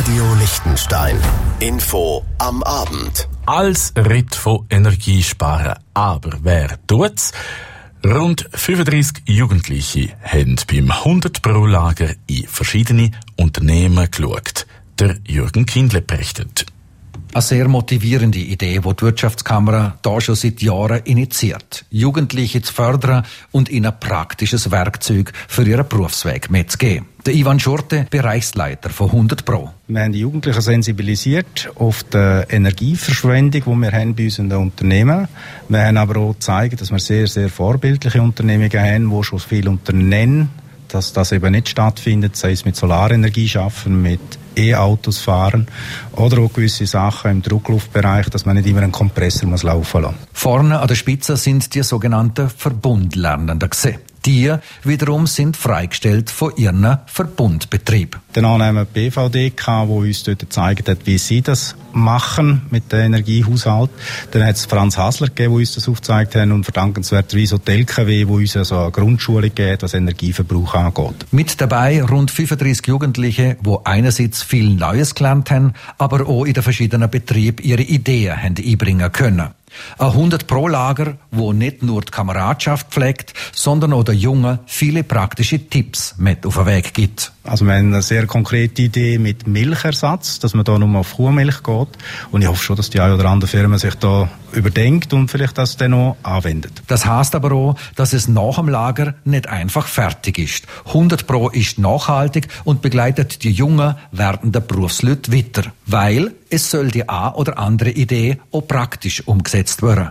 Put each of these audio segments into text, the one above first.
Radio Liechtenstein. Info am Abend. Als Ritt von Energie sparen. Aber wer tut's? Rund 35 Jugendliche haben beim 100-Pro-Lager in verschiedene Unternehmen geschaut. Der Jürgen Kindle berichtet. Eine sehr motivierende Idee, die die Wirtschaftskammer da schon seit Jahren initiiert. Jugendliche zu fördern und ihnen ein praktisches Werkzeug für ihren Berufsweg mitzugeben. Der Ivan Schurte, Bereichsleiter von 100 Pro. Wir haben die Jugendlichen sensibilisiert auf die Energieverschwendung, die wir haben bei unseren Unternehmen. Wir haben aber auch gezeigt, dass wir sehr, sehr vorbildliche Unternehmungen haben, die schon viel unternehmen, dass das eben nicht stattfindet, sei es mit Solarenergie schaffen, mit E-Autos fahren oder auch gewisse Sachen im Druckluftbereich, dass man nicht immer einen Kompressor muss laufen lassen. Vorne an der Spitze sind die sogenannten Verbundlernenden gesehen. Die wiederum sind freigestellt von ihren Verbundbetrieb. Dann haben wir die BVDK, die uns dort gezeigt hat, wie sie das machen mit dem Energiehaushalt. Dann hat es Franz Hasler gegeben, die uns das aufgezeigt haben, und verdankenswerterweise die LKW, die uns so eine Grundschule gegeben, was Energieverbrauch angeht. Mit dabei rund 35 Jugendliche, die einerseits viel Neues gelernt haben, aber auch in den verschiedenen Betrieben ihre Ideen haben einbringen können. Ein 100-Pro-Lager, wo nicht nur die Kameradschaft pflegt, sondern auch den Jungen viele praktische Tipps mit auf den Weg gibt. Also wir haben eine sehr konkrete Idee mit Milchersatz, dass man da nur auf Kuhmilch geht. Und ich hoffe schon, dass die eine oder andere Firma sich da überdenkt und vielleicht das dann auch anwendet. Das heisst aber auch, dass es nach dem Lager nicht einfach fertig ist. 100 Pro ist nachhaltig und begleitet die jungen, werdenden Berufsleute weiter. Weil es soll die eine oder andere Idee auch praktisch umgesetzt werden.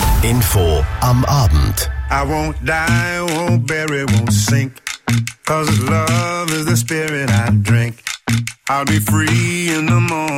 Info am Abend. I won't die, won't bury, won't sink. 'Cause love is the spirit I drink. I'll be free in the morning.